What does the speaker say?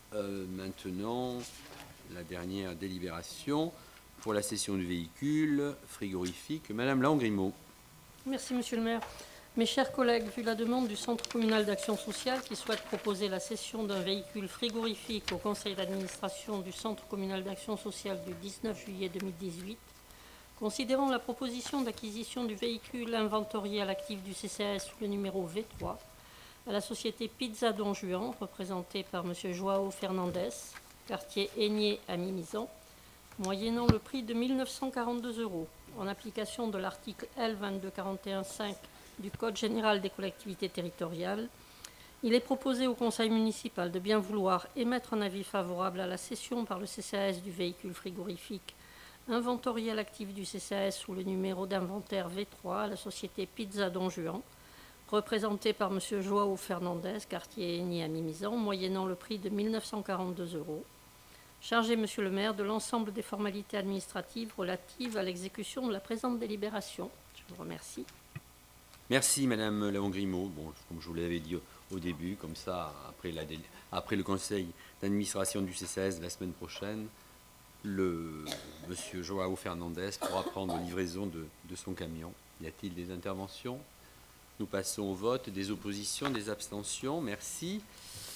Maintenant, la dernière délibération pour la cession du véhicule frigorifique. Madame Langrimaud. Merci, Monsieur le maire. Mes chers collègues, vu la demande du Centre communal d'action sociale qui souhaite proposer la cession d'un véhicule frigorifique au conseil d'administration du Centre communal d'action sociale du 19 juillet 2018, considérant la proposition d'acquisition du véhicule inventorié à l'actif du CCAS sous le numéro V3 à la société Pizza Don Juan, représentée par M. Joao Fernandez, quartier Aigné à Mimizan, moyennant le prix de 1 942 €, en application de l'article L. 2241-5 du Code général des collectivités territoriales, il est proposé au conseil municipal de bien vouloir émettre un avis favorable à la cession par le CCAS du véhicule frigorifique inventorié à l'actif du CCAS sous le numéro d'inventaire V3 à la société Pizza Don Juan, représentée par M. Joao Fernandez, quartier Aigné à Mimizan, moyennant le prix de 1 942 €. Chargé, Monsieur le maire, de l'ensemble des formalités administratives relatives à l'exécution de la présente délibération. Je vous remercie. Merci, Madame Langrimaud. Bon, comme je vous l'avais dit au début, comme ça, après le conseil d'administration du CCAS la semaine prochaine, Monsieur Joao Fernandez pourra prendre livraison de son camion. Y a-t-il des interventions? Nous passons au vote. Des oppositions, des abstentions? Merci.